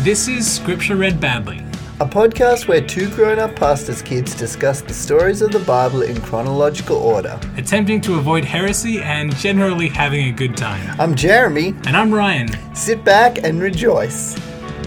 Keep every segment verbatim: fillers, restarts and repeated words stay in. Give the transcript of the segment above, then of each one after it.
This is Scripture Read Badly, a podcast where two grown-up pastors' kids discuss the stories of the Bible in chronological order. attempting to avoid heresy and generally having a good time. I'm Jeremy. And I'm Ryan. Sit back and rejoice.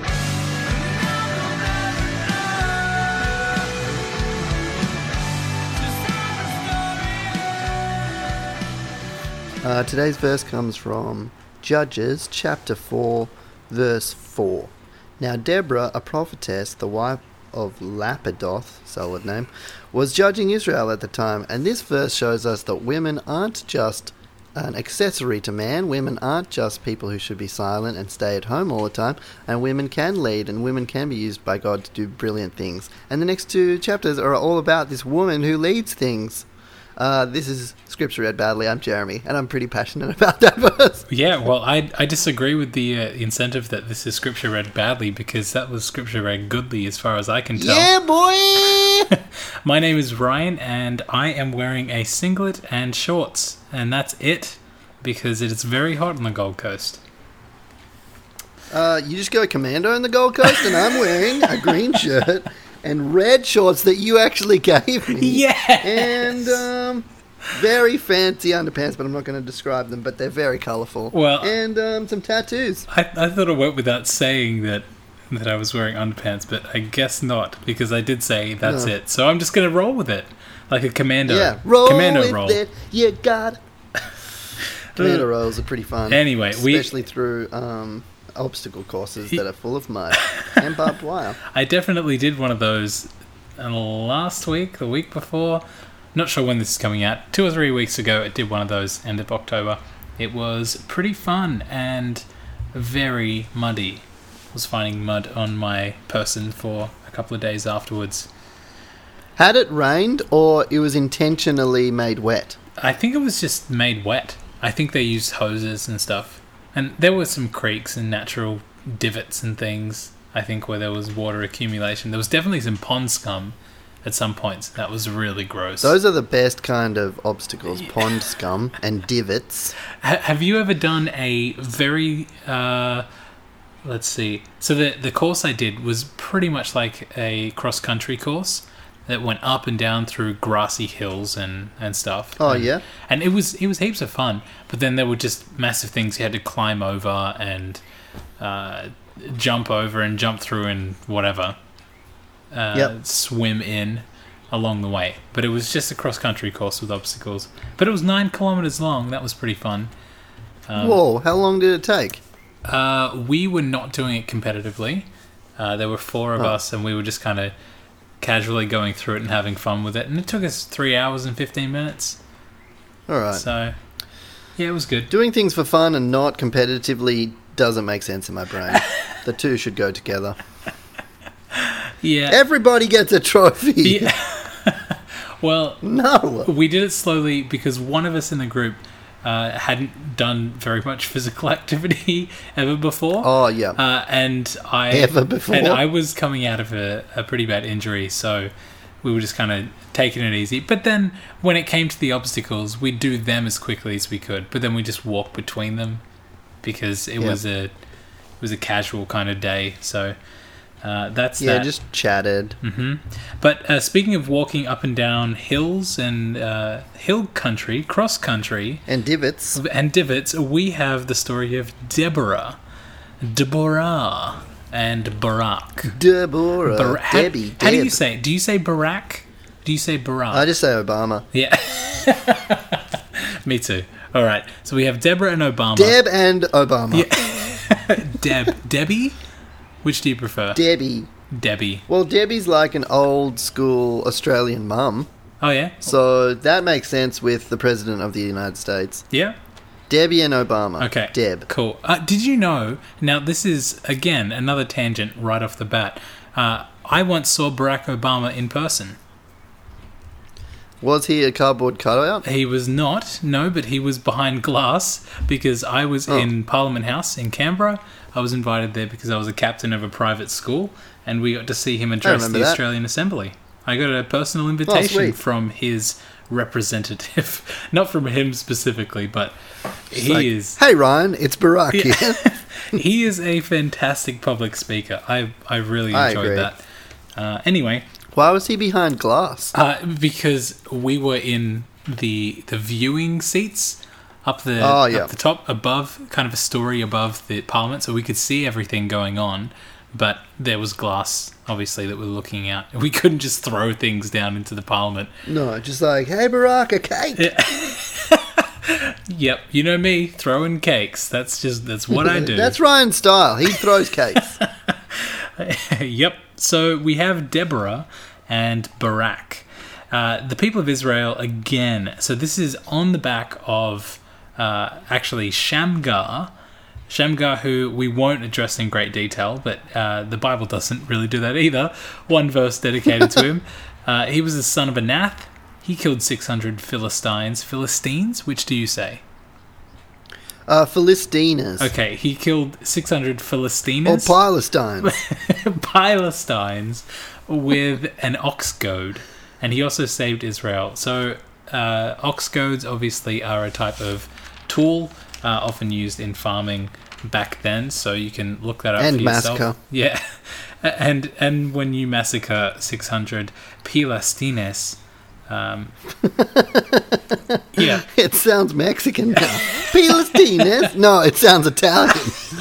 Uh, today's verse comes from Judges chapter four, verse four. Now Deborah, a prophetess, the wife of Lapidoth, solid name, was judging Israel at the time, and this verse shows us that women aren't just an accessory to man. Women aren't just people who should be silent and stay at home all the time, and women can lead, and women can be used by God to do brilliant things. And the next two chapters are all about this woman who leads things. Uh, this is Scripture Read Badly. I'm Jeremy, and I'm pretty passionate about that verse. Yeah, well, I I disagree with the uh, incentive that this is Scripture Read Badly, because that was Scripture Read Goodly as far as I can tell. Yeah, boy! My name is Ryan, and I am wearing a singlet and shorts, and that's it, because it is very hot on the Gold Coast. Uh, you just go commando in the Gold Coast, and I'm wearing a green shirt and red shorts that you actually gave me. Yes! And um, very fancy underpants, but I'm not going to describe them, but they're very colourful. Well, and um, some tattoos. I, I thought it went without saying that that I was wearing underpants, but I guess not, because I did say that's No. it. So I'm just going to roll with it, like a commando. Yeah, roll commando with roll. it. You got it. Commando rolls are pretty fun. Anyway, we- especially through um, obstacle courses that are full of mud and barbed wire. I definitely did one of those uh, last week, the week before. Not sure when this is coming out. Two or three weeks ago, I did one of those, end of October. It was pretty fun and very muddy. I was finding mud on my person for a couple of days afterwards. Had it rained, or it was intentionally made wet? I think it was just made wet. I think they used hoses and stuff. And there were some creeks and natural divots and things, I think, where there was water accumulation. There was definitely some pond scum at some points. That was really gross. Those are the best kind of obstacles, pond scum and divots. Ha- have you ever done a very... Uh, let's see. So the, the course I did was pretty much like a cross-country course that went up and down through grassy hills and, and stuff. Oh, and, yeah? And it was it was heaps of fun. But then there were just massive things you had to climb over and uh, jump over and jump through and whatever. Uh, Yep. Swim in along the way. But it was just a cross-country course with obstacles. But it was nine kilometers long. That was pretty fun. Um, Whoa, how long did it take? uh, we were not doing it competitively. Uh, there were four of Oh. us, and we were just kind of casually going through it and having fun with it. And it took us three hours and fifteen minutes. All right. So, yeah, it was good. Doing things for fun and not competitively doesn't make sense in my brain. The two should go together. Yeah. Everybody gets a trophy. yeah. Well, No. we did it slowly because one of us in the group uh, hadn't done very much physical activity ever before. Oh, yeah. Uh, and I Ever before? and I was coming out of a, a pretty bad injury, so we were just kind of taking it easy. But then when it came to the obstacles, we'd do them as quickly as we could. But then we just walked between them because it Yeah. was a it was a casual kind of day. So uh, that's Yeah, that. just chatted. hmm But uh, speaking of walking up and down hills and uh, hill country, cross country, And divots. and divots, we have the story of Deborah, Deborah, and Barak. Deborah. Bar- how, Debbie. how do you Deb. say it? Do you say Barak? Do you say Barak? I just say Obama. yeah. Me too. All right. So we have Deborah and Obama. Deb and Obama. Deb. Debbie? Which do you prefer? Debbie. Debbie. Well, Debbie's like an old school Australian mum, Oh, yeah? so that makes sense with the President of the United States. Yeah? Debbie and Obama. Okay. Deb. Cool. Uh, did you know, now this is, again, another tangent right off the bat. Uh, I once saw Barack Obama in person. Was he a cardboard cutout? He was not, no, but he was behind glass because I was Oh. in Parliament House in Canberra. I was invited there because I was a captain of a private school, and we got to see him address the remember that. Australian Assembly. I got a personal invitation sweet. from his representative. Not from him specifically, but Just he like, is... Hey Ryan, it's Barack Yeah. here. he is a fantastic public speaker. I I really I enjoyed agree. that. Uh, anyway, Why was he behind glass? uh, because we were in the the viewing seats up the Oh, yeah. up the top above, kind of a story above the Parliament, so we could see everything going on. But there was glass, obviously, that we're looking out. We couldn't just throw things down into the Parliament. No, just like, hey, Barack, a cake. Yep, you know me, throwing cakes. That's just that's what I do. That's Ryan's style. He throws cakes. Yep. So we have Deborah and Barak. Uh, the people of Israel again. So this is on the back of uh, actually Shamgar. Shamgar, who we won't address in great detail, but uh, the Bible doesn't really do that either. One verse dedicated to him. Uh, he was the son of Anath. He killed six hundred Philistines. Philistines? Which do you say? Uh, Philistinas. Okay, he killed six hundred Or Philistines. Palestines. Philistines with an ox goad, and he also saved Israel. So uh, ox goads obviously are a type of tool uh, often used in farming back then, so you can look that up And for yourself. massacre. Yeah, and and when you massacre six hundred Philistines, um, yeah. It sounds Mexican now. Philistines? No, it sounds Italian.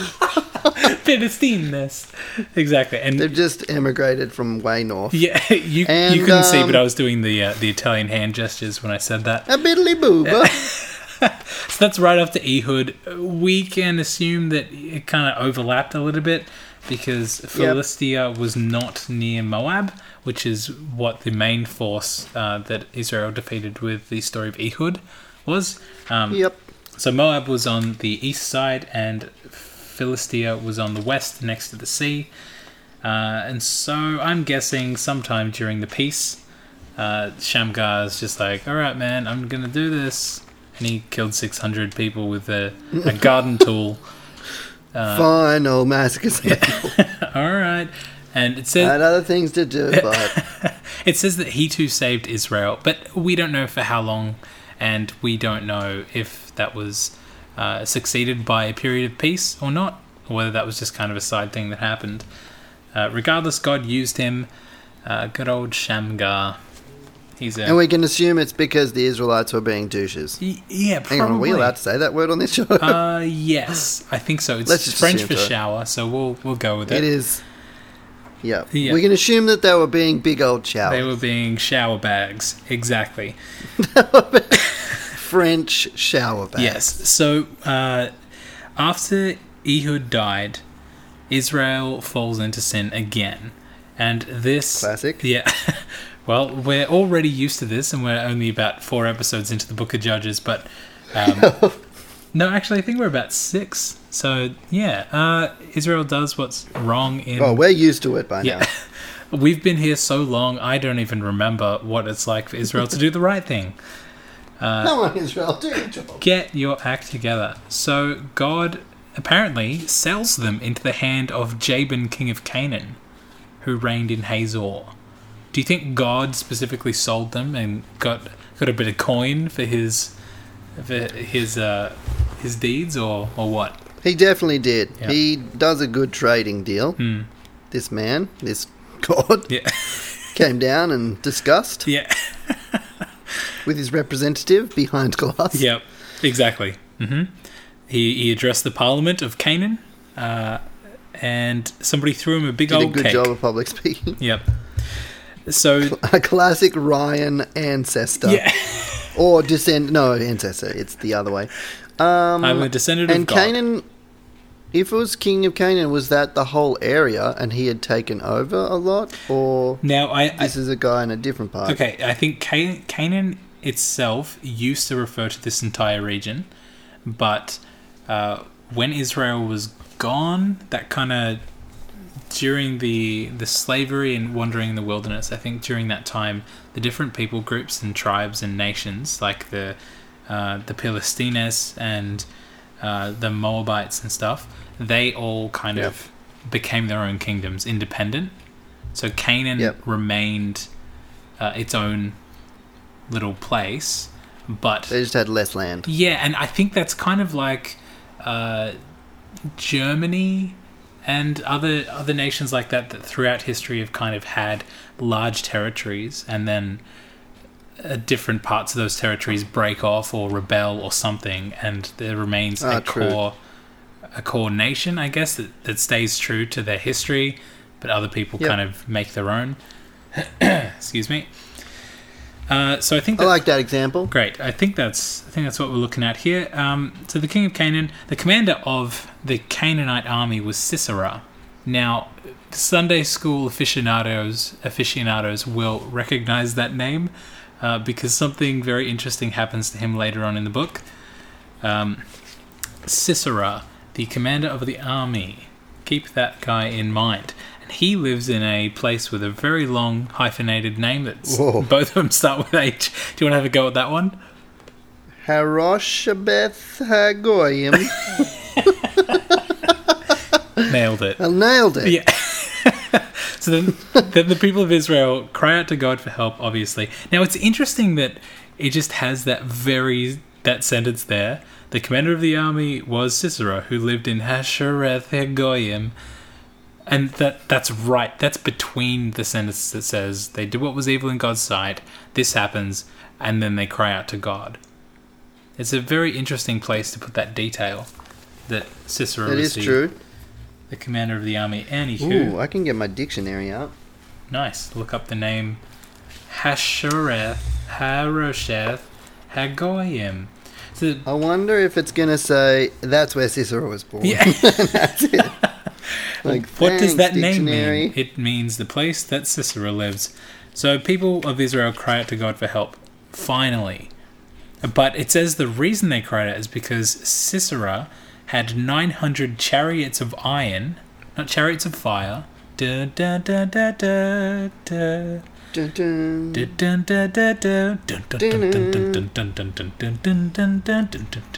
Philistines, exactly, and They've just emigrated from way north. yeah, you And, you couldn't see, um, but I was doing the uh, the Italian hand gestures when I said that. A biddly booba. So that's right after Ehud. We can assume that it kind of overlapped a little bit because Philistia was not near Moab, which is what the main force uh, that Israel defeated with the story of Ehud was. Um, Yep. So Moab was on the east side and Philistia was on the west next to the sea. Uh, and so I'm guessing sometime during the peace, uh, Shamgar's just like, all right, man, I'm going to do this. And he killed six hundred people with a, a garden tool. Uh, Fine, old massacre sample. all right. And it I says had other things to do, but it says that he too saved Israel, but we don't know for how long, and we don't know if that was uh, succeeded by a period of peace or not, or whether that was just kind of a side thing that happened. Uh, regardless, God used him. Uh, good old Shamgar. He's a and we can assume it's because the Israelites were being douches. Y- yeah, probably. Hang on, are we allowed to say that word on this show? Uh, yes, I think so. It's Let's just French assume for so. shower, so we'll we'll go with it. It is. Yeah. Yeah. We can assume that they were being big old showers. They were being shower bags, exactly. French shower bags. Yes. So uh, after Ehud died, Israel falls into sin again, and this Classic. Yeah. Well, we're already used to this, and we're only about four episodes into the Book of Judges, but um, no, actually, I think we're about six. So yeah, uh, Israel does what's wrong in. Oh, we're used to it by Yeah. now. We've been here so long, I don't even remember what it's like for Israel to do the right thing. Come on, Israel, do your job. Get your act together. So God apparently sells them into the hand of Jabin, king of Canaan, who reigned in Hazor. Do you think God specifically sold them and got got a bit of coin for his for his uh, his deeds, or, or what? He definitely did. Yeah. He does a good trading deal. Hmm. This man, this God, Yeah. came down and discussed Yeah. with his representative behind glass. Yep, exactly. hmm He he addressed the Parliament of Canaan, uh, and somebody threw him a big Did a old good cake. job of public speaking. Yep. So A classic Ryan ancestor. yeah, Or descend. No, ancestor. It's the other way. Um, I'm a descendant and of God. Canaan, if it was king of Canaan, was that the whole area and he had taken over a lot? Or Now I, I this is a guy in a different part? okay. I think Ca- Canaan itself used to refer to this entire region, but uh, when Israel was gone, that kind of during the the slavery and wandering in the wilderness, I think during that time, the different people groups and tribes and nations, like the uh, the Philistines and uh, the Moabites and stuff, they all kind Yep. of became their own kingdoms, independent. So Canaan Yep. remained uh, its own little place, but They just had less land. yeah, and I think that's kind of like uh, Germany and other other nations like that that throughout history have kind of had large territories, and then uh, different parts of those territories break off or rebel or something, and there remains Ah, a true. core a core nation, I guess, that, that stays true to their history, but other people Yep. kind of make their own. Excuse me. Uh, so I think I that, like that example. great. I think that's I think that's what we're looking at here. Um, so the king of Canaan, the commander of the Canaanite army was Sisera. Now, Sunday school aficionados aficionados will recognize that name uh, because something very interesting happens to him later on in the book. Um, Sisera, the commander of the army, keep that guy in mind. And he lives in a place with a very long hyphenated name that's Whoa. both of them start with H. Do you want to have a go at that one? Haroshabeth Hagoyim. Nailed it. I nailed it. Yeah. So then, then the people of Israel cry out to God for help, obviously. Now, it's interesting that it just has that very, that sentence there. The commander of the army was Sisera, who lived in Hashereth Hagoyim. And that that's right. That's between the sentence that says, they did what was evil in God's sight, this happens, and then they cry out to God. It's a very interesting place to put that detail that Sisera That was is the, true. the commander of the army. Anywho. Ooh, I can get my dictionary out. Nice. Look up the name Hashereth, Harosheth, Hagoyim. So, I wonder if it's going to say that's where Cicero was born. yeah. That's it. Like, What does thanks, that name dictionary. mean? It means the place that Sisera lives. So people of Israel cry out to God for help. Finally. But it says the reason they cried out is because Sisera had nine hundred chariots of iron, not chariots of fire. Da, da, da, da, da, da. Dun, dun. Dun, dun, dun, dun, dun. Dun, dun, dun, dun, dun, dun, dun, dun, dun, dun, dun, dun, dun, dun, dun,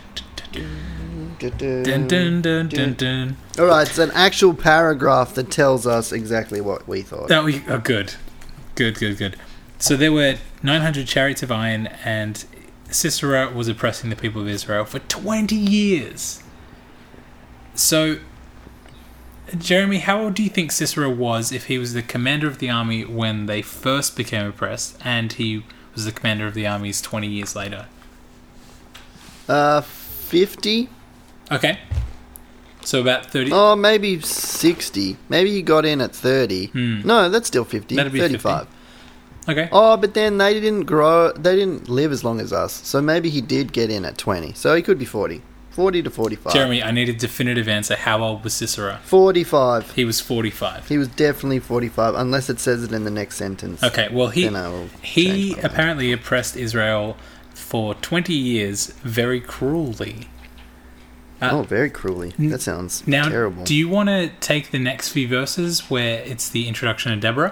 dun, dun, dun, dun, dun. All right, it's an actual paragraph that tells us exactly what we thought. That we oh, good, good, good, good. So there were nine hundred chariots of iron, and Sisera was oppressing the people of Israel for twenty years. So, Jeremy, how old do you think Sisera was if he was the commander of the army when they first became oppressed, and he was the commander of the armies twenty years later? Uh, fifty? Okay. So about thirty. Oh, maybe sixty. Maybe he got in at thirty. Hmm. No, that's still fifty. That'd be thirty-five. Okay. Oh, but then they didn't grow, they didn't live as long as us. So maybe he did get in at twenty. So he could be forty. forty to forty-five. Jeremy, I need a definitive answer. How old was Sisera? forty-five. He was forty-five. He was definitely forty-five, unless it says it in the next sentence. Okay, well, he Then I will he change my mind. apparently oppressed Israel for twenty years very cruelly. Uh, Oh, very cruelly. That sounds now, terrible. do you want to take the next few verses where it's the introduction of Deborah?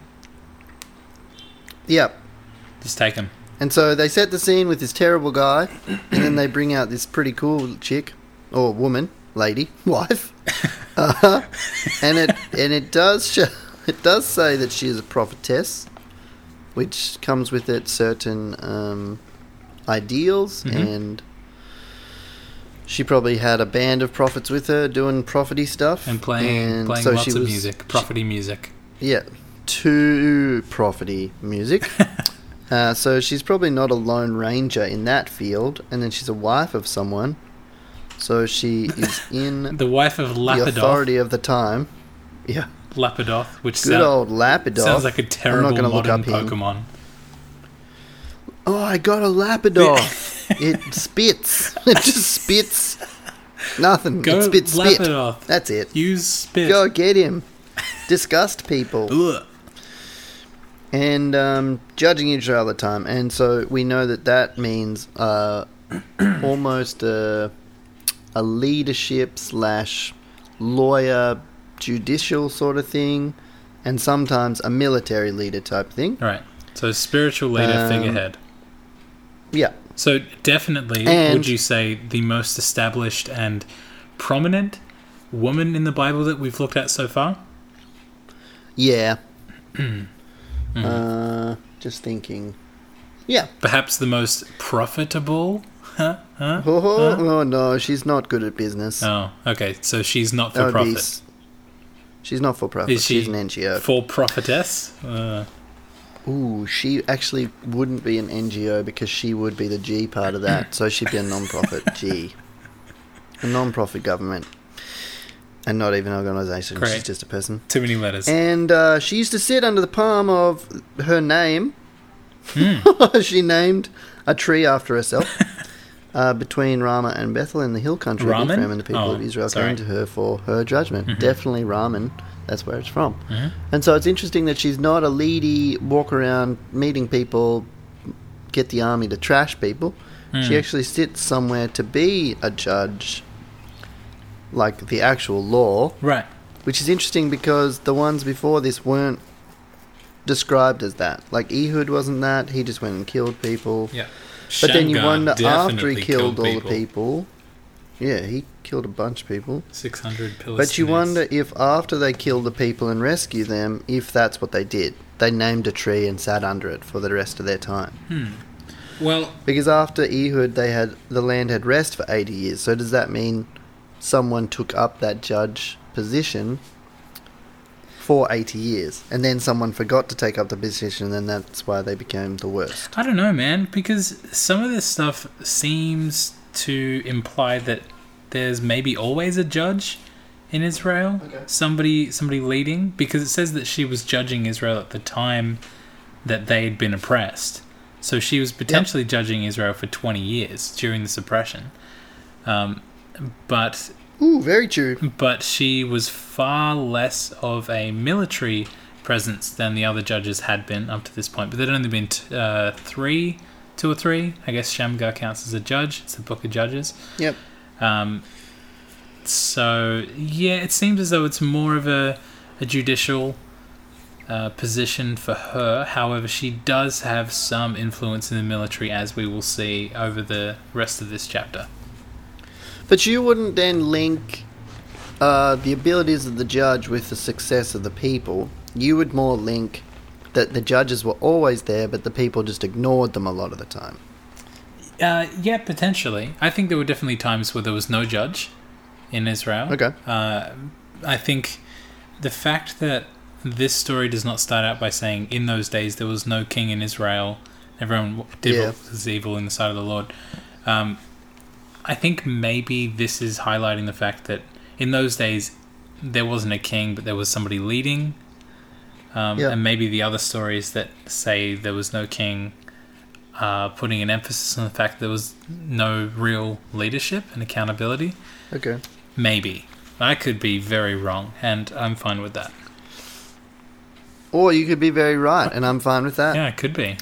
Yep. Just take them. And so they set the scene with this terrible guy, and then they bring out this pretty cool chick, or woman, lady, wife, uh, and it and it does show, it does say that she is a prophetess, which comes with it certain um, ideals, Mhm. and she probably had a band of prophets with her doing prophet-y stuff, And playing, and playing so lots she of was- music, property music. Yeah, too prophet-y music. Uh, so she's probably not a lone ranger in that field, and then she's a wife of someone. So she is in The wife of the Lapidoth. authority of the time. Yeah, Lapidoth, which good sound- old Lapidoth. sounds like a terrible gonna look modern up him. Pokemon. Oh, I got a Lapidoth. It spits. It just spits. Nothing. Go it spits spit. Lapidoth. That's it. Use spit. Go get him. Disgust people. Ugh. And um, judging Israel at the time, and so we know that that means uh, almost a, a leadership slash lawyer, judicial sort of thing, and sometimes a military leader type thing. Right. So spiritual leader, Um, figurehead. Yeah, So definitely, And- would you say the most established and prominent woman in the Bible that we've looked at so far? yeah. Mm. Uh, just thinking. Yeah, Perhaps the most profitable? Huh? Huh? Oh, Huh? oh no, she's not good at business. Oh, okay. So she's not That for would be profit. s- She's not for profit. Is she She's an N G O. for profitess? Uh, Ooh, she actually wouldn't be an N G O because she would be the G part of that. So she'd be a non-profit G. A non-profit government. And not even an organisation. Great. She's just a person. too many letters. And uh, she used to sit under the palm of her name. Hmm. She named a tree after herself. Uh, between Ramah and Bethel in the hill country of Raman? Ephraim, and the people Oh, of Israel sorry. came to her for her judgment. Mhm. Definitely Raman, that's where it's from. Mhm. And so it's interesting that she's not a leady, walk around meeting people, get the army to trash people. She Mm. actually sits somewhere to be a judge, like the actual law, Right. which is interesting because the ones before this weren't described as that. Like Ehud wasn't that, he just went and killed people. Yeah. But then you Shamgar wonder, after definitely he killed, all the people, yeah, he killed a bunch of people. six hundred Philistines. But you wonder if after they killed the people and rescue them, if that's what they did. They named a tree and sat under it for the rest of their time. Hmm. Well, Because after Ehud, they had the land had rest for eighty years. So does that mean someone took up that judge position for eighty years, and then someone forgot to take up the position, and then that's why they became the worst? I don't know, man, because some of this stuff seems to imply that there's maybe always a judge in Israel. Okay. Somebody somebody leading, because it says that she was judging Israel at the time that they had been oppressed. So she was potentially judging Israel for twenty years during the suppression. Um, but Ooh, very true. but she was far less of a military presence than the other judges had been up to this point. But there'd only been t- uh, three, two or three. I guess Shamgar counts as a judge. It's the Book of Judges. Yep. Um, so yeah, it seems as though it's more of a, a judicial uh, position for her. However, she does have some influence in the military, as we will see over the rest of this chapter. But you wouldn't then link uh, the abilities of the judge with the success of the people. You would more link that the judges were always there, but the people just ignored them a lot of the time. Uh, yeah, potentially. I think there were definitely times where there was no judge in Israel. Okay. Uh, I think the fact that this story does not start out by saying, in those days there was no king in Israel, everyone did Yeah. what was evil in the sight of the Lord. Um, I think maybe this is highlighting the fact that in those days there wasn't a king, but there was somebody leading. Um, Yeah. And maybe the other stories that say there was no king uh, putting an emphasis on the fact there was no real leadership and accountability. Okay. Maybe. I could be very wrong, and I'm fine with that. Or you could be very right, and I'm fine with that. Yeah, it could be.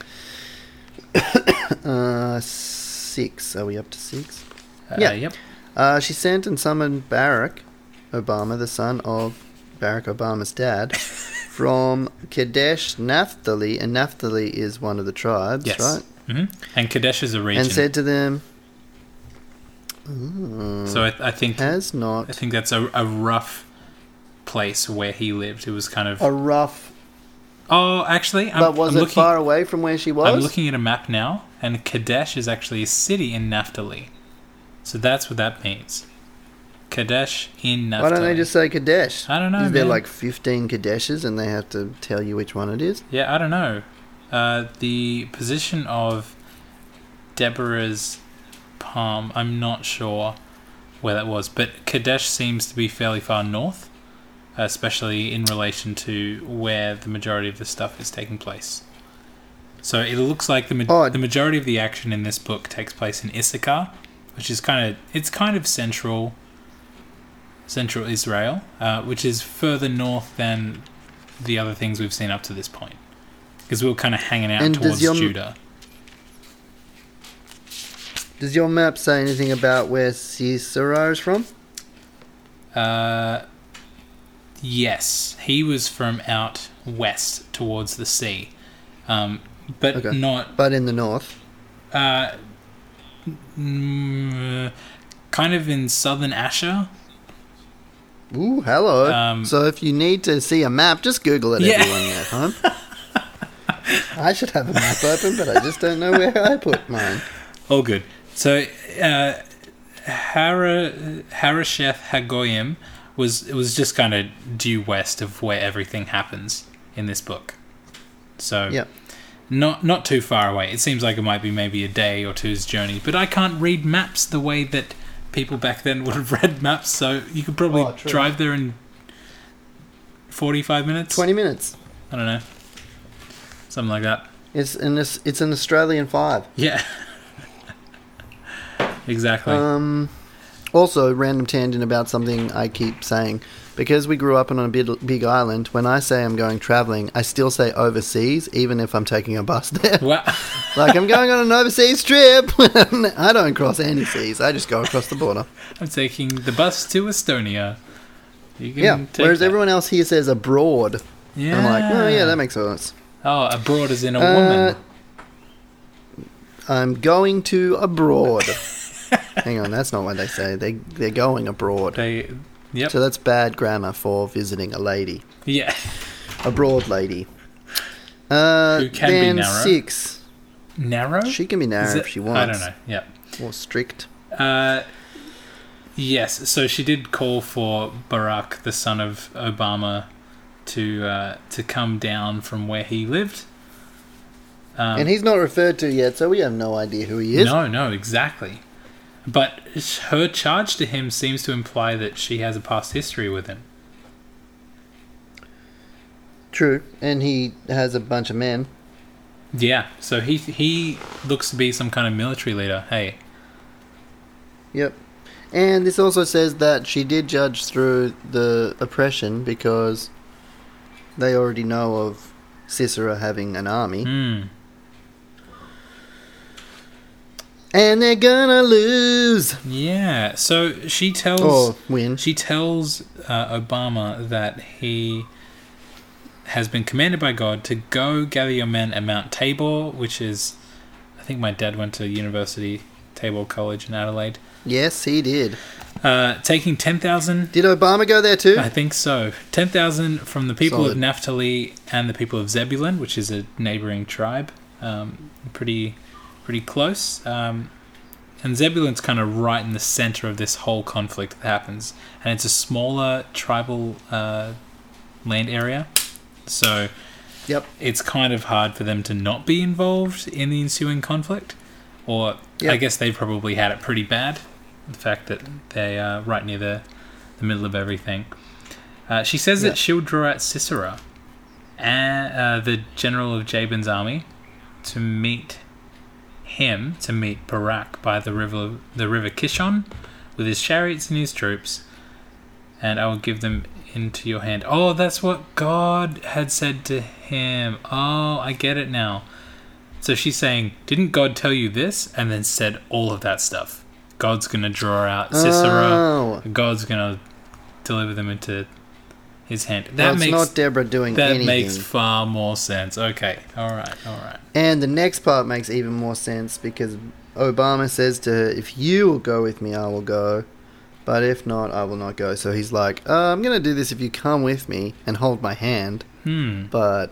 Uh, six. Are we up to six? Uh, Yeah. Yep. Uh, she sent and summoned Barack Obama, the son of Barack Obama's dad, from Kadesh Naphtali, and Naphtali is one of the tribes, Yes. right? hmm And Kadesh is a region. And said to them, "Ooh, so I, I think has not I think that's a, a rough place where he lived. It was kind of. a rough, Oh, actually, I'm, but was I'm it looking, far away from where she was? I'm looking at a map now, and Kadesh is actually a city in Naphtali. So that's what that means. Kadesh in Naphtali. Why don't they just say Kadesh? I don't know, Is there man. like fifteen Kadeshes and they have to tell you which one it is? Yeah, I don't know. Uh, the position of Deborah's palm, I'm not sure where that was, but Kadesh seems to be fairly far north, especially in relation to where the majority of the stuff is taking place. So it looks like the ma- Oh. the majority of the action in this book takes place in Issachar, which is kind of it's kind of central central Israel, uh, which is further north than the other things we've seen up to this point. Because we were kind of hanging out And does towards your- Judah. Does your map say anything about where Sisera is from? Uh, yes, he was from out west towards the sea, um, but Okay. not But in the north. uh, mm, kind of in southern Asher. Ooh, hello. Um, so if you need to see a map, just Google it, Yeah. everyone at home. I should have a map open, but I just don't know where I put mine. All good. So, uh, Hara, Harasheth Hagoyim was it was just kind of due west of where everything happens in this book. So, Yep. not not too far away. It seems like it might be maybe a day or two's journey. But I can't read maps the way that people back then would have read maps. So you could probably Oh, true. drive there in forty-five minutes. Twenty minutes. I don't know, something like that. It's an it's an Australian five. Yeah. Exactly. Um, also, random tangent about something I keep saying. Because we grew up on a big, big island, when I say I'm going travelling, I still say overseas, even if I'm taking a bus there. Wow. Like, I'm going on an overseas trip. I don't cross any seas. I just go across the border. I'm taking the bus to Estonia. You can Yeah, take whereas that. everyone else here says abroad. Yeah. And I'm like, oh, yeah, that makes sense. Oh, abroad is in a Uh, woman. I'm going to abroad. Hang on, that's not what they say. They, they're going abroad. They, yep. So that's bad grammar for visiting a lady. Yeah. A broad lady. Uh, Who can be then narrow. six. Narrow? She can be narrow Is if it- she wants. I don't know. Yeah. Or strict. Uh, yes. So she did call for Barack, the son of Obama, to uh, to come down from where he lived. Um, And he's not referred to yet, so we have no idea who he is. No, no, exactly. But her charge to him seems to imply that she has a past history with him. True. And he has a bunch of men. Yeah, so he he looks to be some kind of military leader. Hey, Yep. And this also says that she did judge through the oppression because they already know of Sisera having an army. hmm. And they're gonna lose! Yeah, so she tells Or win. she tells uh, Obama that he has been commanded by God to go gather your men at Mount Tabor, which is, I think my dad went to University Tabor College in Adelaide. Yes, he did. Uh, taking ten thousand. Did Obama go there too? I think so. ten thousand from the people Solid. of Naphtali and the people of Zebulun, which is a neighboring tribe. Um, pretty pretty close. Um, and Zebulun's kind of right in the center of this whole conflict that happens. And it's a smaller tribal uh, land area. So Yep. it's kind of hard for them to not be involved in the ensuing conflict. Or I Yep. guess they probably had it pretty bad. The fact that they are right near the, the middle of everything. Uh, she says Yep. that she'll draw out Sisera, and, uh, the general of Jabin's army, to meet him, to meet Barak by the river, the river Kishon, with his chariots and his troops, and I will give them into your hand. Oh, that's what God had said to him. Oh, I get it now. So she's saying, didn't God tell you this? And then said all of that stuff. God's going to draw out Sisera. Oh. God's going to deliver them into his hand. That Well, it's makes not Deborah doing that anything. makes far more sense. Okay, all right, all right. And the next part makes even more sense because Obama says to her, if you will go with me, I will go. But if not, I will not go. So he's like, uh, I'm going to do this if you come with me and hold my hand. Hmm. But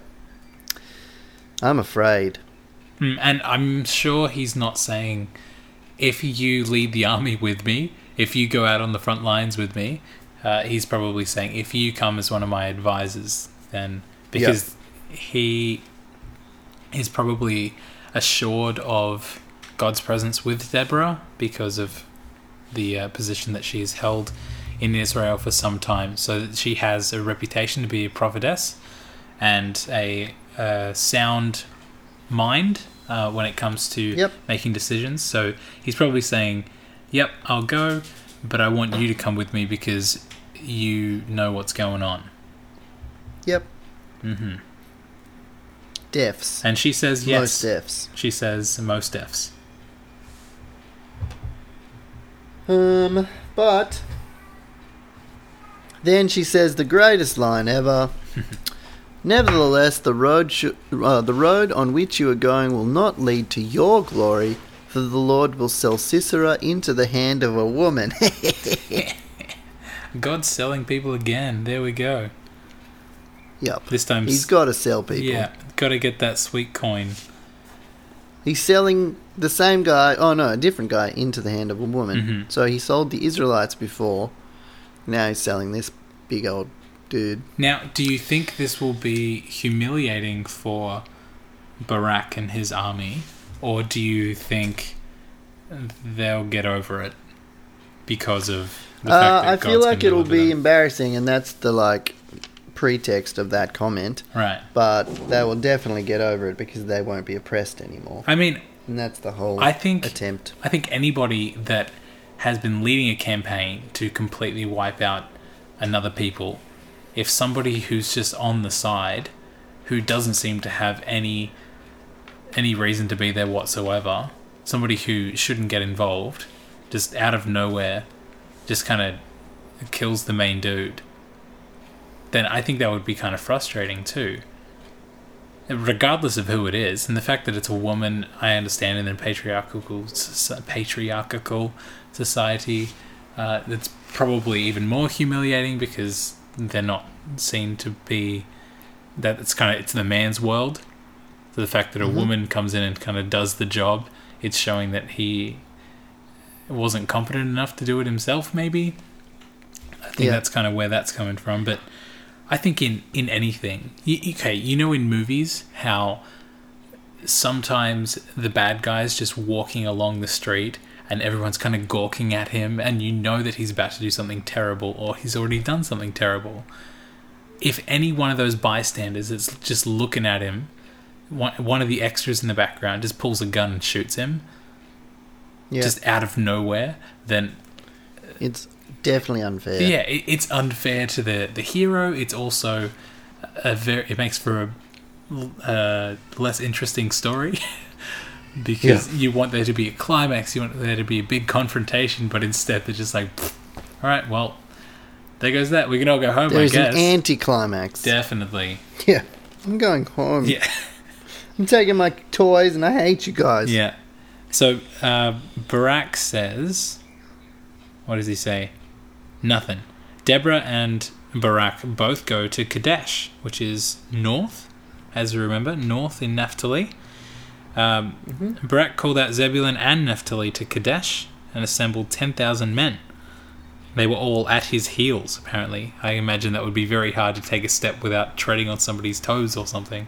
I'm afraid. Hmm, And I'm sure he's not saying, if you lead the army with me, if you go out on the front lines with me. Uh, he's probably saying, if you come as one of my advisors, then because he is probably assured of God's presence with Deborah because of the uh, position that she has held in Israel for some time. So that she has a reputation to be a prophetess and a, a sound mind uh, when it comes to Yep. making decisions. So he's probably saying, yep, I'll go, but I want you to come with me because you know what's going on. Yep. hmm Deafs. And she says yes. Most deafs. She says most deafs. Um, but then she says the greatest line ever. Nevertheless, the road sh- uh, the road on which you are going will not lead to your glory, for the Lord will sell Sisera into the hand of a woman. God's selling people again. There we go. Yep. This time, He's got to sell people. yeah, got to get that sweet coin. He's selling the same guy, oh no, a different guy, into the hand of a woman. Mhm. So he sold the Israelites before. Now he's selling this big old dude. Now, do you think this will be humiliating for Barak and his army, or do you think they'll get over it because of the fact Uh, that I God's feel like gonna it'll deliver be them? embarrassing, and that's the like pretext of that comment. Right. But they will definitely get over it because they won't be oppressed anymore. I mean, And that's the whole I think attempt. I think anybody that has been leading a campaign to completely wipe out another people, if somebody who's just on the side, who doesn't seem to have any any reason to be there whatsoever, somebody who shouldn't get involved, just out of nowhere, just kind of kills the main dude, then I think that would be kind of frustrating too. Regardless of who it is, and the fact that it's a woman, I understand in a patriarchal patriarchal society, uh, it's probably even more humiliating because they're not seen to be that it's kind of it's the man's world. So the fact that a Mhm. woman comes in and kind of does the job, it's showing that he wasn't confident enough to do it himself. Maybe I think Yeah. that's kind of where that's coming from, but. I think in, in anything, you, okay, you know in movies how sometimes the bad guy's just walking along the street and everyone's kind of gawking at him and you know that he's about to do something terrible or he's already done something terrible. If any one of those bystanders is just looking at him, one, one of the extras in the background just pulls a gun and shoots him, Yeah. just out of nowhere, then It's definitely unfair. yeah, it, it's unfair to the, the hero. It's also a very it makes for a uh, less interesting story because Yeah. you want there to be a climax, you want there to be a big confrontation, but instead they're just like, all right, well, there goes that. We can all go home. There's I guess an anti-climax. definitely. Yeah. I'm going home. Yeah, I'm taking my toys and I hate you guys. yeah. So uh, Barak says, what does he say? Nothing. Deborah and Barak both go to Kadesh, which is north, as you remember, north in Naphtali. Um, Mhm. Barak called out Zebulun and Naphtali to Kadesh and assembled ten thousand men. They were all at his heels, apparently. I imagine that would be very hard to take a step without treading on somebody's toes or something.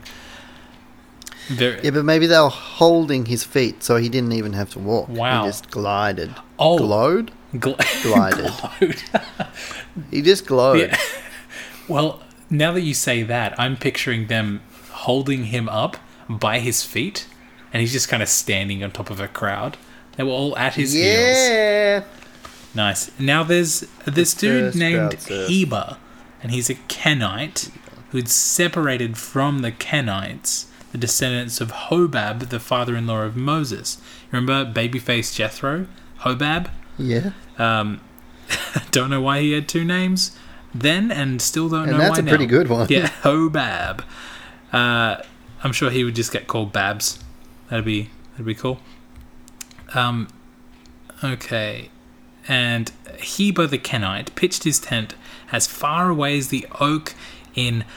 Very, Yeah, but maybe they were holding his feet so he didn't even have to walk. Wow. He just glided. oh, Glowed? gl- Glided. glowed. He just glowed. Yeah. Well, now that you say that, I'm picturing them holding him up by his feet, and he's just kind of standing on top of a crowd. They were all at his heels. Yeah. Nice. Now there's this The dude first named crowd surf. Heber, and he's a Kenite who'd separated from the Kenites, the descendants of Hobab, the father-in-law of Moses. Remember babyface Jethro? Hobab? Yeah. Um, don't know why he had two names then, and still don't And know that's why a pretty now. good one. Yeah, Hobab. Uh, I'm sure he would just get called Babs. That'd be that'd be cool. Um, okay, and Heber the Kenite pitched his tent as far away as the oak in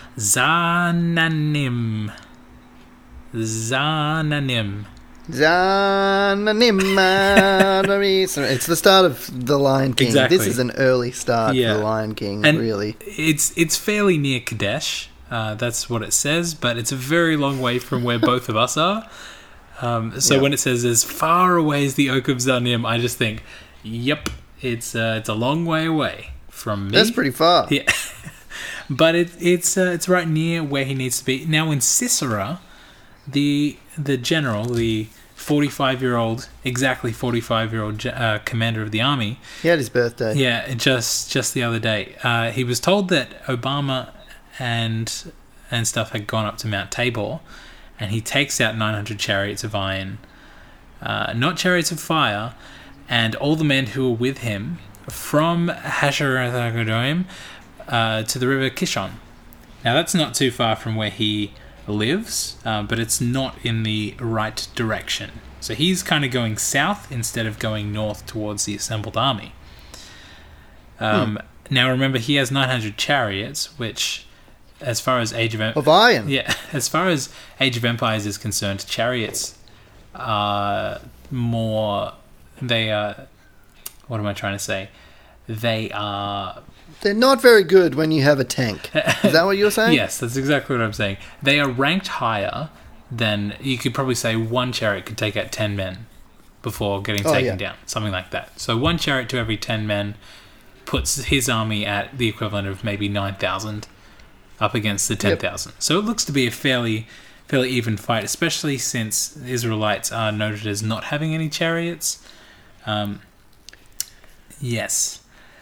Zananim. Zananim. Zananimma. It's the start of The Lion King. Exactly. This is an early start Yeah. for The Lion King, And really. It's it's fairly near Kadesh. Uh, that's what it says, but it's a very long way from where both of us are. Um, so Yeah. when it says as far away as the Oak of Zanim, I just think, yep, it's uh, it's a long way away from me. That's pretty far. Yeah, but it, it's uh, it's right near where he needs to be. Now in Sisera, the the general, the forty-five year old, exactly forty-five year old uh, commander of the army. He had his birthday. Yeah, just just the other day, uh, he was told that Obama and and stuff had gone up to Mount Tabor, and he takes out nine hundred chariots of iron, uh, not chariots of fire, and all the men who were with him from Hasharathagoyim uh, to the river Kishon. Now that's not too far from where he lives, uh, but it's not in the right direction. So he's kind of going south instead of going north towards the assembled army. Um, Hmm. Now remember, he has nine hundred chariots, which, as far as Age of Em- Of iron. yeah, as far as Age of Empires is concerned, chariots are more. They are. What am I trying to say? They are. They're not very good when you have a tank. Is that what you're saying? Yes, that's exactly what I'm saying. They are ranked higher than, you could probably say one chariot could take out ten men before getting Oh, taken yeah. down. Something like that. So one chariot to every ten men puts his army at the equivalent of maybe nine thousand up against the ten thousand. Yep. So it looks to be a fairly fairly even fight, especially since the Israelites are noted as not having any chariots. Um, yes.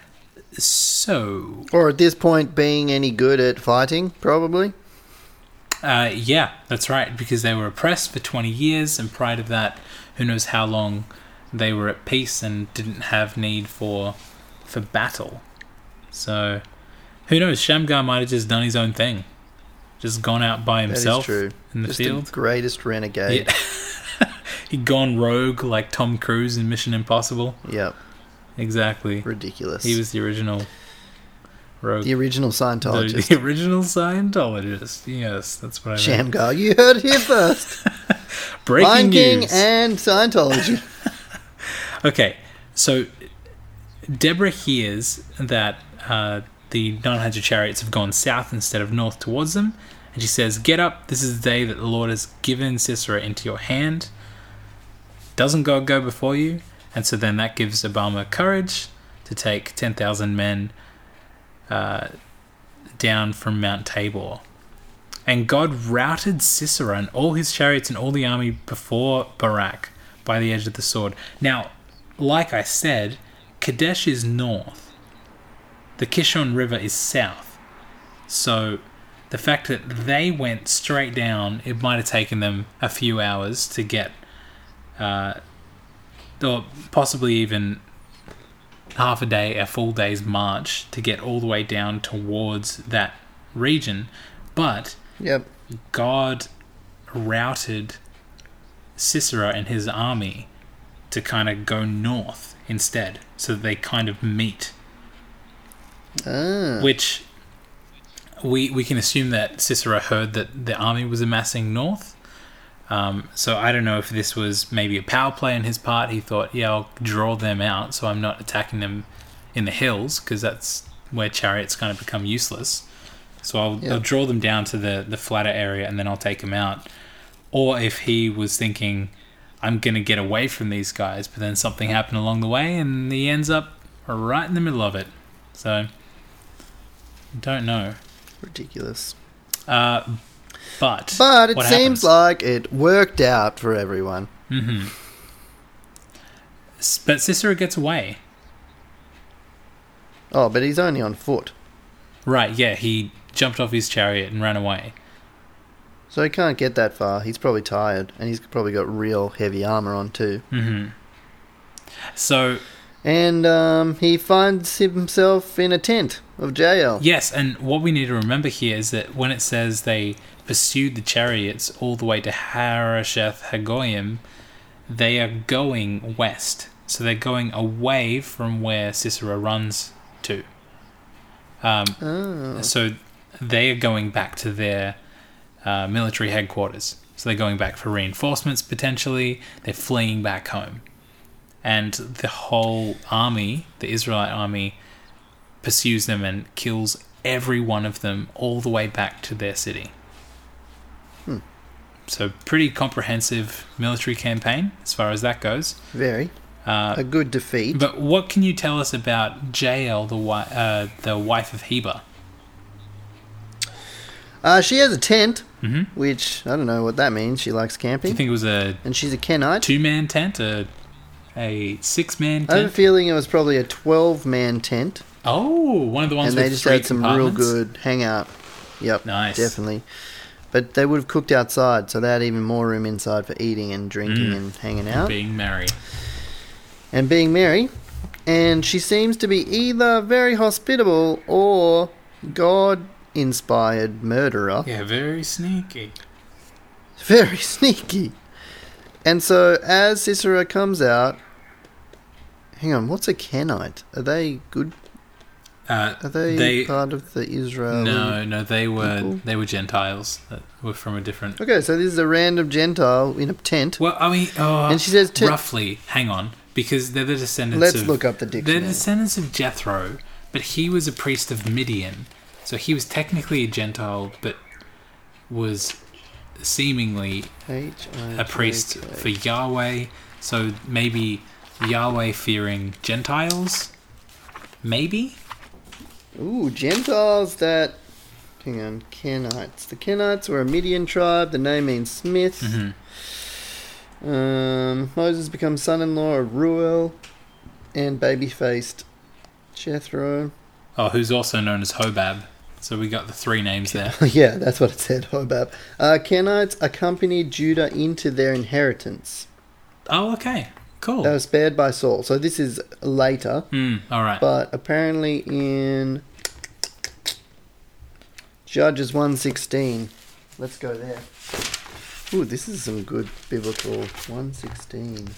So... Or at this point being any good at fighting, probably? Uh, yeah, that's right, because they were oppressed for twenty years, and prior to that, who knows how long they were at peace and didn't have need for for battle. So, who knows, Shamgar might have just done his own thing. Just gone out by himself that is true. in the just field. The greatest renegade. Yeah. He'd gone rogue like Tom Cruise in Mission Impossible. Yep. Exactly. Ridiculous. He was the original rogue. The original Scientologist. The, the original Scientologist. Yes, that's what I meant. Shamgar, you heard it here first. Breaking Lion King news. and Scientology. Okay, so Deborah hears that uh, the nine hundred chariots have gone south instead of north towards them, and she says, "Get up, this is the day that the Lord has given Sisera into your hand. Doesn't God go before you?" And so then that gives Obama courage to take ten thousand men uh, down from Mount Tabor. And God routed Sisera and all his chariots and all the army before Barak by the edge of the sword. Now, like I said, Kadesh is north. The Kishon River is south. So the fact that they went straight down, it might have taken them a few hours to get... Uh, or possibly even half a day, a full day's march to get all the way down towards that region. But Yep. God routed Sisera and his army to kind of go north instead, so that they kind of meet. Ah. Which we we can assume that Sisera heard that the army was amassing north. Um, so I don't know if this was maybe a power play on his part. He thought, yeah, I'll draw them out so I'm not attacking them in the hills, because that's where chariots kind of become useless. So I'll, yeah. I'll draw them down to the, the flatter area and then I'll take them out. Or if he was thinking, I'm going to get away from these guys, but then something happened along the way and he ends up right in the middle of it. So, don't know. Ridiculous. Uh, but... But it what seems happens? like it worked out for everyone. Mm-hmm. S- But Sisera gets away. Oh, but he's only on foot. Right, yeah, he jumped off his chariot and ran away. So he can't get that far. He's probably tired. And he's probably got real heavy armour on too. Mm-hmm. So... And um, he finds himself in a tent of Jael. Yes, and what we need to remember here is that when it says they pursued the chariots all the way to Harosheth Hagoyim, they are going west. So they're going away from where Sisera runs to. Um, Oh. So they are going back to their uh, military headquarters. So they're going back for reinforcements potentially. They're fleeing back home. And the whole army, the Israelite army, pursues them and kills every one of them all the way back to their city. Hmm. So pretty comprehensive military campaign as far as that goes. Very. Uh, A good defeat. but what can you tell us about Jael, the, wi- uh, the wife of Heber? Uh, she has a tent, Mm-hmm. which I don't know what that means. She likes Do you camping. think it was a And she's a Kenite. two-man tent, a, a six-man I have a tent? feeling it was probably a twelve-man tent. Oh, one of the ones And with they just three had some real compartments? good hangout. Yep. Nice. Definitely. But they would have cooked outside, so they had even more room inside for eating and drinking Mm. and hanging out. Being married. and being merry. And she seems to be either very hospitable or God-inspired murderer. Yeah, very sneaky. Very sneaky. And so as Sisera comes out... Hang on, what's a Kenite? Are they good? Uh, Are they, they part of the Israel? no, no, they were people? they were Gentiles that were from a different. Okay, so this is a random Gentile in a tent. Well, I mean, oh, And she says te- roughly. Hang on, because they're the descendants. Let's of, look up the They're dictionary. the descendants of Jethro, but he was a priest of Midian, so he was technically a Gentile, but was seemingly H I J K. a priest for Yahweh. So maybe Yahweh fearing Gentiles. Maybe. Ooh, Gentiles that... Hang on, Kenites. The Kenites were a Midian tribe. The name means smith. Mm-hmm. Um, Moses becomes son-in-law of Ruel and baby-faced Jethro. Oh, who's also known as Hobab. So we got the three names there. Yeah, that's what it said, Hobab. Uh, Kenites accompanied Judah into their inheritance. Oh, okay. Cool. They were spared by Saul. So this is later, Mm, all right. but apparently in Judges one sixteen. Let's go there. Ooh, this is some good biblical one sixteen.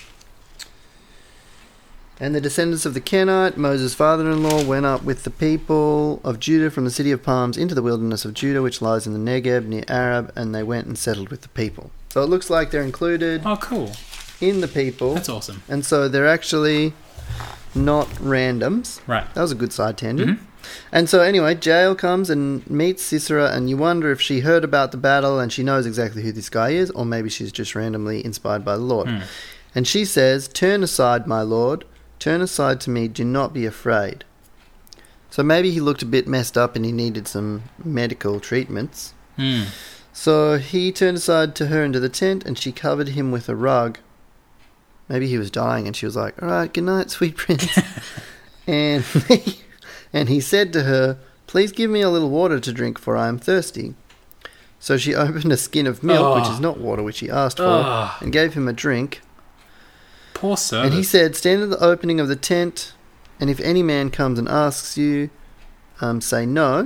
And the descendants of the Kenite, Moses' father-in-law, went up with the people of Judah from the city of palms into the wilderness of Judah, which lies in the Negeb near Arab, and they went and settled with the people. So it looks like they're included Oh, cool. in the people, That's awesome. and so they're actually not randoms. Right. That was a good side tangent. Mhm. And so anyway, Jael comes and meets Sisera, and you wonder if she heard about the battle and she knows exactly who this guy is, or maybe she's just randomly inspired by the Lord. Mm. And she says, "Turn aside, my Lord. Turn aside to me. Do not be afraid." So maybe he looked a bit messed up and he needed some medical treatments. Mm. So he turned aside to her into the tent, and she covered him with a rug. Maybe he was dying, and she was like, "All right, good night, sweet prince." and he, and he said to her, "Please give me a little water to drink, for I am thirsty." So she opened a skin of milk, Oh. which is not water, which he asked for, Oh. and gave him a drink. Poor servant. And he said, "Stand at the opening of the tent, and if any man comes and asks you, um, say no."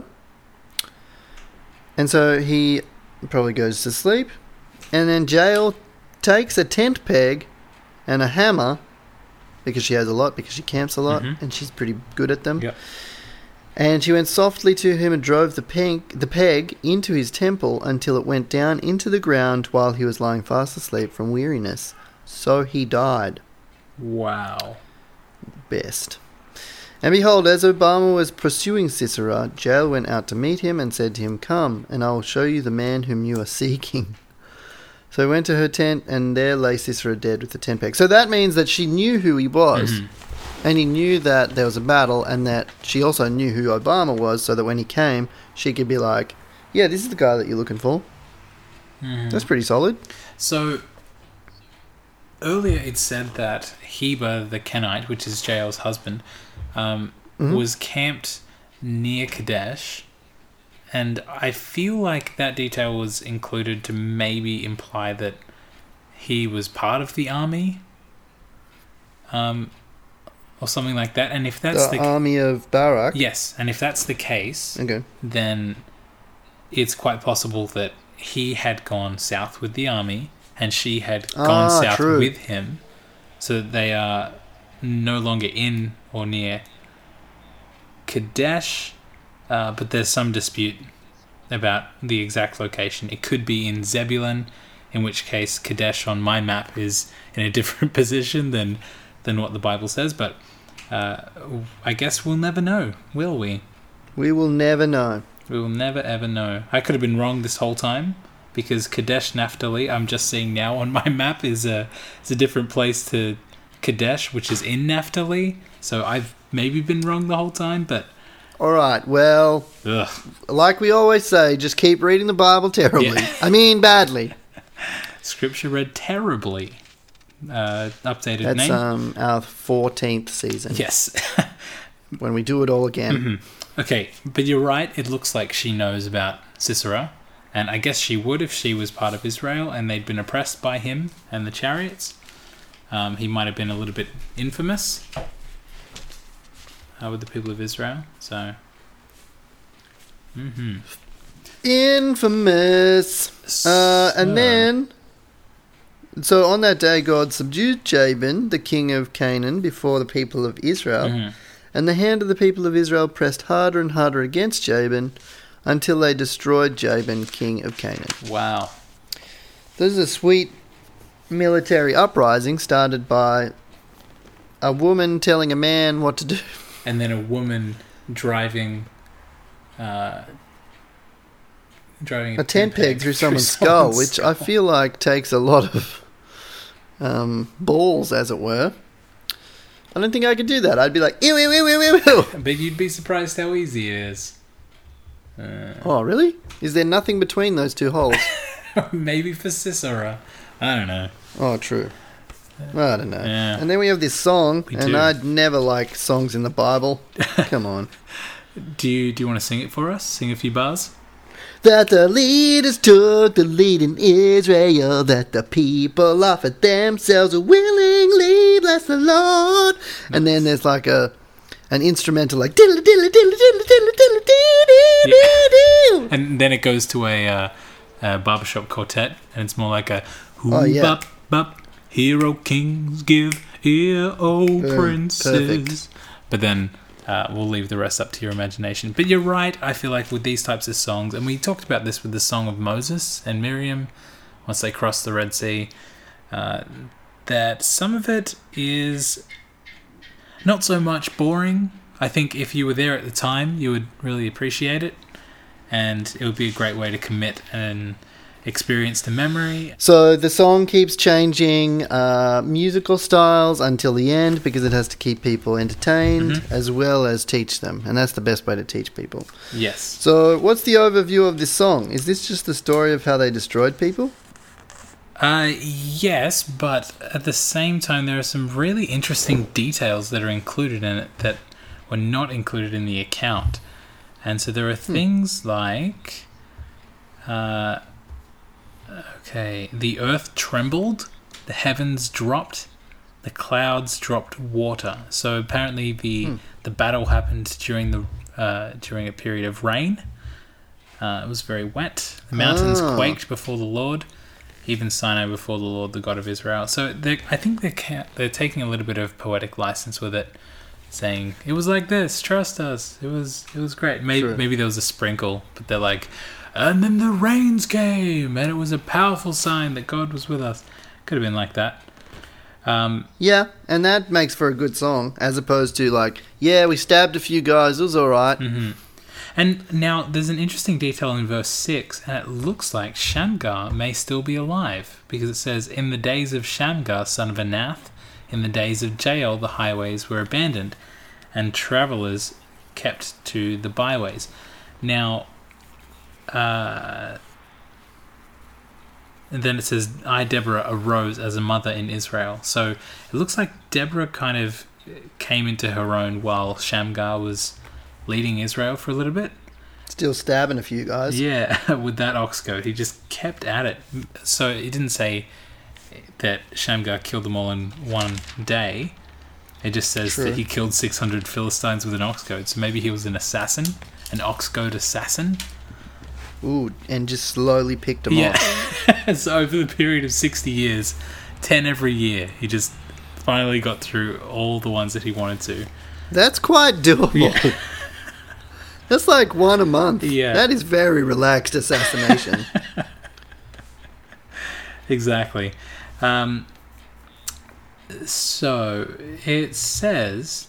And so he probably goes to sleep. And then Jael takes a tent peg and a hammer, because she has a lot, because she camps a lot, Mhm. and she's pretty good at them. Yep. And she went softly to him and drove the peg, the peg into his temple until it went down into the ground while he was lying fast asleep from weariness. So he died. Wow. Best. And behold, as Obama was pursuing Sisera, Jael went out to meet him and said to him, "Come, and I will show you the man whom you are seeking." So he went to her tent, and there lay Sisera dead with the tent peg. So that means that she knew who he was, Mhm. and he knew that there was a battle, and that she also knew who Obama was, so that when he came, she could be like, "Yeah, this is the guy that you're looking for." Mhm. That's pretty solid. So earlier it said that Heber the Kenite, which is Jael's husband, um, Mhm. was camped near Kadesh, and I feel like that detail was included to maybe imply that he was part of the army, um, or something like that. And if that's The the, army of Barak. yes, and if that's the case, Okay. then it's quite possible that he had gone south with the army and she had gone Ah, south true. with him, so that they are no longer in or near Kadesh, uh, but there's some dispute about the exact location. It could be in Zebulun, in which case Kadesh on my map is in a different position than than what the Bible says, but uh, I guess we'll never know, will we? We will never know. We will never ever know. I could have been wrong this whole time, because Kadesh Naphtali, I'm just seeing now on my map, is a is a different place to Kadesh, which is in Naphtali. So I've maybe been wrong the whole time, but All right, well, ugh. like we always say, just keep reading the Bible terribly. Yeah. I mean, badly. Scripture read terribly. Uh, updated That's name. um our fourteenth season. Yes. When we do it all again. Mhm. Okay, but you're right. It looks like she knows about Sisera, and I guess she would if she was part of Israel and they'd been oppressed by him and the chariots. Um, he might have been a little bit infamous uh, with the people of Israel. So, mm-hmm. Infamous. Uh, So- and then, so on that day, God subdued Jabin, the king of Canaan, before the people of Israel. Mhm. And the hand of the people of Israel pressed harder and harder against Jabin until they destroyed Jabin, king of Canaan. Wow. This is a sweet military uprising started by a woman telling a man what to do. And then a woman driving... Uh, driving a tent peg through someone's skull, someone's which skull. I feel like takes a lot of um, balls, as it were. I don't think I could do that. I'd be like, ew, ew, ew, ew, ew, ew. But you'd be surprised how easy it is. Uh, Oh, really? Is there nothing between those two holes? maybe for Sisera. I don't know. Oh, true. I don't know. Yeah. And then we have this song, We and do. I'd never like songs in the Bible. Come on. Do you do you want to sing it for us? Sing a few bars? That the leaders took the lead in Israel, that the people offered themselves willingly, bless the Lord. And then there's like a an instrumental like diddle diddle diddle diddle diddle diddle diddle diddle. And then it goes to a, uh, a barbershop quartet, and it's more like a who Oh, yeah. bop bop, hero kings give ear, oh Boom. princes. Perfect. But then uh, we'll leave the rest up to your imagination. But you're right. I feel like with these types of songs, and we talked about this with the song of Moses and Miriam, once they crossed the Red Sea, uh, that some of it is not so much boring. I think if you were there at the time, you would really appreciate it, and it would be a great way to commit an experience to memory. So the song keeps changing uh, musical styles until the end because it has to keep people entertained Mhm. as well as teach them. And that's the best way to teach people. Yes. So what's the overview of this song? Is this just the story of how they destroyed people? Uh, yes, but at the same time, there are some really interesting details that are included in it that were not included in the account. And so there are things like... Uh, okay, the earth trembled, the heavens dropped, the clouds dropped water. So apparently the Hmm. the battle happened during the uh, during a period of rain. Uh, it was very wet. The mountains Ah. quaked before the Lord, even Sinai before the Lord, the God of Israel. So they're- I think they're ca- they're taking a little bit of poetic license with it, saying it was like this. Trust us. It was it was great. Maybe True. maybe there was a sprinkle, but they're like, and then the rains came, and it was a powerful sign that God was with us. Could have been like that. Um, Yeah, and that makes for a good song, as opposed to like, yeah, we stabbed a few guys, it was alright. mhm. And now there's an interesting detail in verse six, and it looks like Shamgar may still be alive, because it says, in the days of Shamgar, son of Anath, in the days of Jael, the highways were abandoned, and travelers kept to the byways. Now, uh, and then it says, I, Deborah, arose as a mother in Israel. So it looks like Deborah kind of came into her own while Shamgar was leading Israel for a little bit. Still stabbing a few guys. Yeah, with that ox goad. He just kept at it. So it didn't say that Shamgar killed them all in one day. It just says True. that he killed six hundred Philistines with an ox goad. So maybe he was an assassin, an ox goad assassin. Ooh, and just slowly picked them Yeah. off. So over the period of sixty years, ten every year, he just finally got through all the ones that he wanted to. That's quite doable. Yeah. That's like one a month. Yeah. That is very relaxed assassination. Exactly. Um, so it says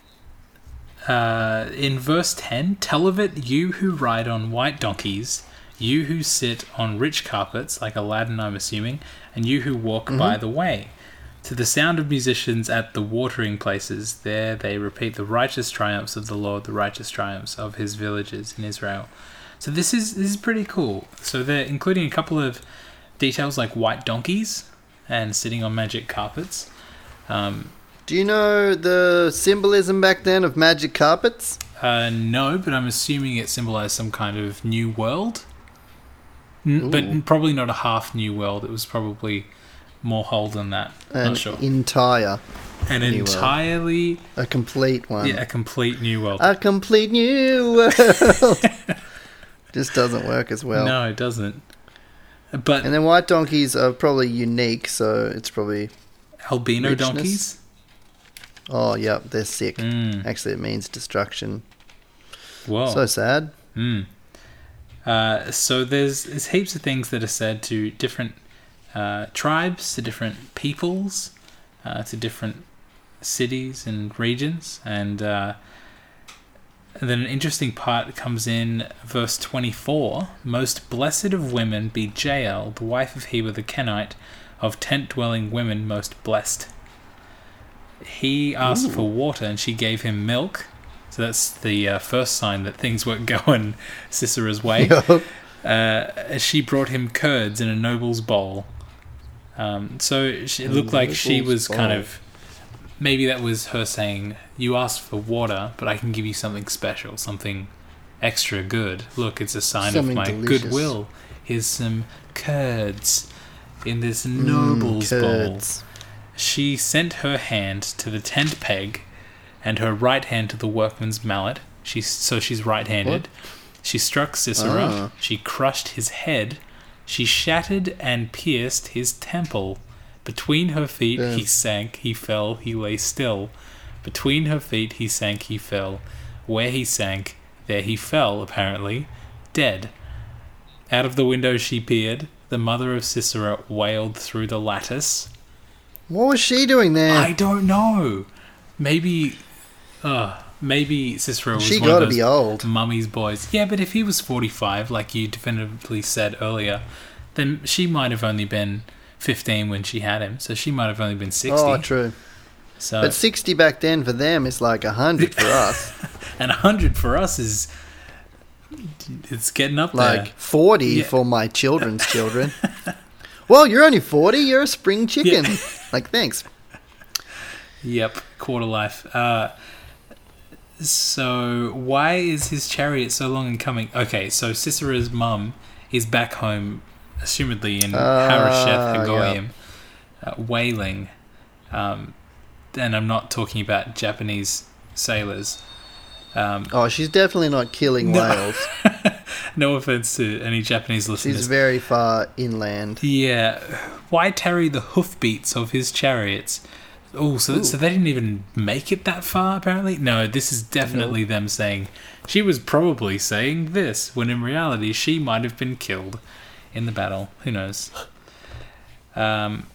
uh, in verse ten, tell of it, you who ride on white donkeys, you who sit on rich carpets, like Aladdin, I'm assuming, and you who walk Mm-hmm. by the way. To the sound of musicians at the watering places, there they repeat the righteous triumphs of the Lord, the righteous triumphs of his villages in Israel. So this is this is pretty cool. So they're including a couple of details like white donkeys and sitting on magic carpets. Um, Do you know the symbolism back then of magic carpets? uh, no, but I'm assuming it symbolized some kind of new world. N- Ooh. but probably not a half new world. It was probably more whole than that. An Not sure. entire, An new world. entirely, a complete one. yeah, a complete new world. A complete new world. Just doesn't work as well. No, it doesn't. But And then white donkeys are probably unique, so it's probably albino richness. donkeys? Oh, yep, they're sick. Mm. Actually, it means destruction. Whoa. So sad. Mm. Uh, so there's, there's heaps of things that are said to different uh, tribes, to different peoples, uh, to different cities and regions, and, uh, and then an interesting part comes in verse twenty-four. Most blessed of women be Jael, the wife of Heber the Kenite, of tent-dwelling women most blessed. He asked Ooh. for water, and she gave him milk. So that's the uh, first sign that things weren't going Sisera's way. Yup. Uh, she brought him curds in a noble's bowl. Um, so she, it looked like she was Noble's kind bowl. of... Maybe that was her saying, you asked for water, but I can give you something special, something extra good. Look, it's a sign Something of my delicious. goodwill. Here's some curds in this noble's Mm, bowl. curds. She sent her hand to the tent peg and her right hand to the workman's mallet. She, so she's right-handed. What? She struck Sisera. Ah. She crushed his head. She shattered and pierced his temple. Between her feet Yeah. he sank, he fell, he lay still. Between her feet he sank, he fell. Where he sank, there he fell, apparently, dead. Out of the window she peered. The mother of Sisera wailed through the lattice. What was she doing there? I don't know. Maybe, uh, maybe Cicero was She one of gotta those be old. mummy's boys. Yeah, but if he was forty-five, like you definitively said earlier, then she might have only been fifteen when she had him. So she might have only been sixty. Oh, true. So But sixty back then for them is like one hundred for us. and a hundred for us is it's getting up Like there. forty Yeah. for my children's children. Well, you're only forty. You're a spring chicken. Yeah. Like, thanks. Yep, quarter life. Uh, so why is his chariot so long in coming? Okay, so Sisera's mum is back home, assumedly in Ah, Harosheth Hagoyim, uh, wailing. Um, and I'm not talking about Japanese sailors. Um, Oh, she's definitely not killing No. whales. no offense to any Japanese listeners. She's very far inland. Yeah, why tarry the hoofbeats of his chariots? Oh, so, so they didn't even make it that far, apparently? No, this is definitely them saying, she was probably saying this, when in reality she might have been killed in the battle. Who knows? Um,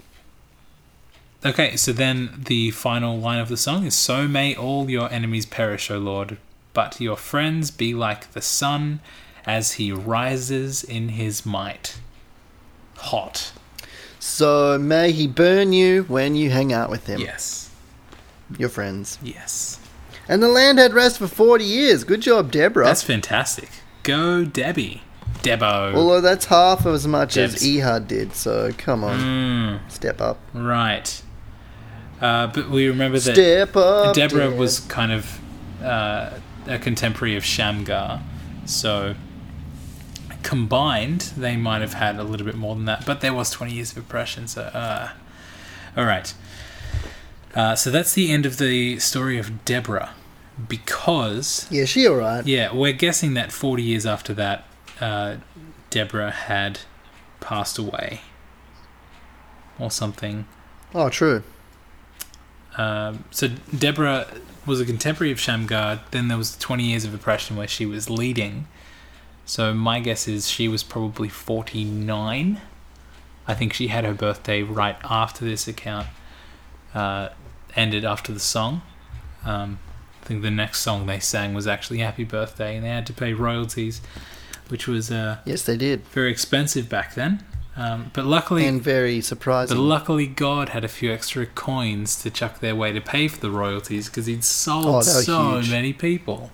okay, so then the final line of the song is, so may all your enemies perish, O Lord, but your friends be like the sun as he rises in his might. Hot. So may he burn you when you hang out with him. Yes. Your friends. Yes. And the land had rest for forty years. Good job, Deborah. That's fantastic. Go Debbie. Debo. Although that's half as much Debs. as Ehud did, so come on. Mm, Step up. right. Uh, but we remember that Step up. Deborah Deb. was kind of uh, a contemporary of Shamgar. So combined, they might have had a little bit more than that. But there was twenty years of oppression, so... Uh, all right. Uh, so that's the end of the story of Deborah. Because... Yeah, she alright. Yeah, we're guessing that forty years after that, uh, Deborah had passed away. Or something. Oh, true. Um, so Deborah was a contemporary of Shamgar. Then there was twenty years of oppression where she was leading. So my guess is she was probably forty-nine. I think she had her birthday right after this account uh, ended after the song. Um, I think the next song they sang was actually Happy Birthday, and they had to pay royalties, which was uh, Yes, they did. very expensive back then. Um, but luckily, And very but surprising. luckily God had a few extra coins to chuck their way to pay for the royalties because he'd sold Oh, they were so huge. many people.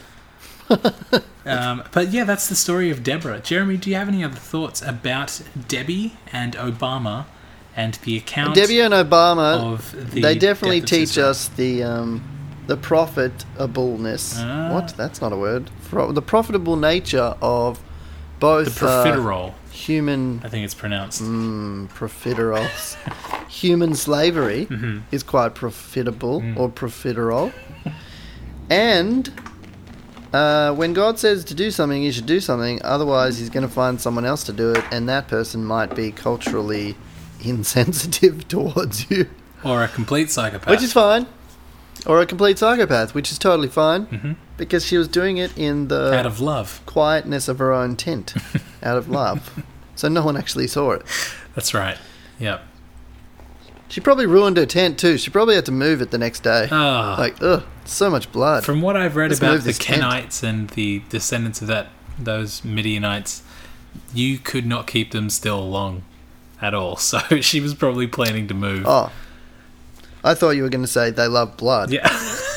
um, but yeah, that's the story of Deborah. Jeremy, do you have any other thoughts about Debbie and Obama and the account Debbie and Obama, of the they definitely death of teach Sisera? us the um, the profitableness. Ah. What? That's not a word. Pro- the profitable nature of both the uh, profiterole, human I think it's pronounced. mm, profiteroles. Human slavery Mhm. is quite profitable Mm. or profiterole. And uh, when God says to do something, you should do something. Otherwise, He's going to find someone else to do it, and that person might be culturally insensitive towards you, Or a complete psychopath. which is fine. or a complete psychopath, which is totally fine Mm-hmm. because she was doing it in the Out of love. quietness of her own tent, out of love. So no one actually saw it. That's right. Yep. She probably ruined her tent too. She probably had to move it the next day. Ah. Like, ugh, so much blood. From what I've read Let's about move the this tent. Kenites and the descendants of that those Midianites, you could not keep them still long at all. So she was probably planning to move. Oh, I thought you were going to say they love blood. Yeah.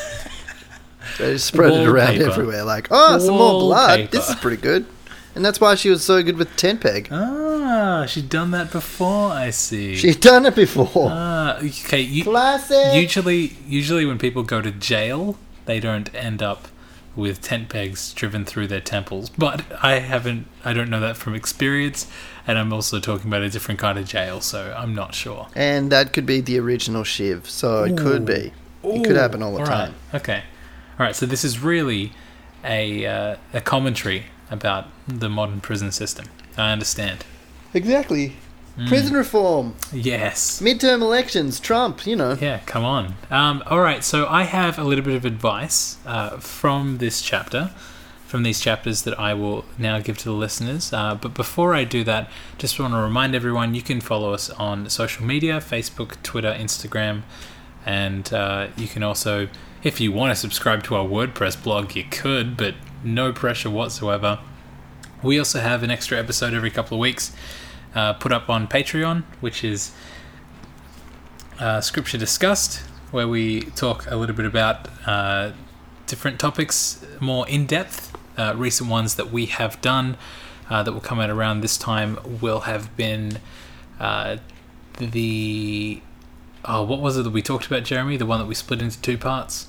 They just spread it around Wallpaper. everywhere. Like, oh, some more blood. Wallpaper. This is pretty good. And that's why she was so good with tent peg. Ah, she'd done that before, I see. She'd done it before. Ah, okay. You, Classic. usually, usually when people go to jail, they don't end up with tent pegs driven through their temples. But I haven't, I don't know that from experience, and I'm also talking about a different kind of jail, so I'm not sure. And that could be the original Shiv, so it could be. It could happen all the All time. right. Okay. All right. So this is really a uh, a commentary about the modern prison system. I understand. Exactly. Mm. Prison reform, Yes. midterm elections, Trump, you know. Yeah, come on. Um, all right, so I have a little bit of advice uh, from this chapter, from these chapters that I will now give to the listeners. Uh, but before I do that, just want to remind everyone you can follow us on social media, Facebook, Twitter, Instagram, and uh, you can also, if you want to subscribe to our WordPress blog, you could, but no pressure whatsoever. We also have an extra episode every couple of weeks uh, put up on Patreon, which is uh, Scripture Discussed, where we talk a little bit about uh, different topics more in depth. Uh, recent ones that we have done uh, that will come out around this time will have been uh, the oh, what was it that we talked about, Jeremy? The one that we split into two parts.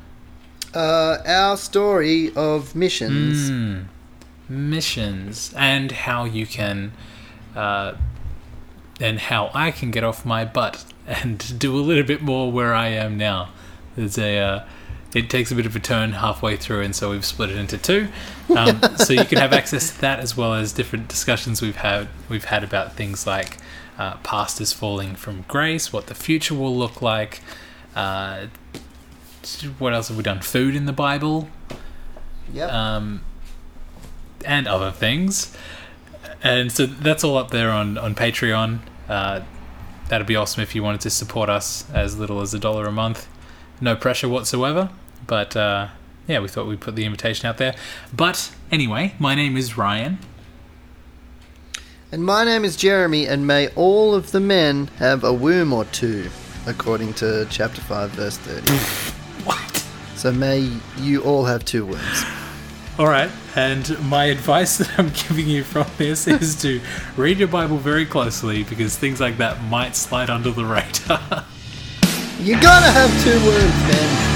Uh, our story of missions. Mm, missions and how you can, uh, and how I can get off my butt and do a little bit more where I am now. There's a, uh, it takes a bit of a turn halfway through, and so we've split it into two. Um, so you can have access to that as well as different discussions we've had. We've had about things like uh, pastors falling from grace, what the future will look like. Uh, what else have we done? Food in the Bible. Yep. Um, and other things. And so that's all up there on, on Patreon. Uh, that'd be awesome if you wanted to support us as little as a dollar a month. No pressure whatsoever. But uh, yeah, we thought we'd put the invitation out there. But anyway, my name is Ryan. And my name is Jeremy, and may all of the men have a womb or two, according to chapter five, verse thirty. What? So may you all have two wombs. All right, and my advice that I'm giving you from this is to read your Bible very closely, because things like that might slide under the radar. You gotta have two wombs, man.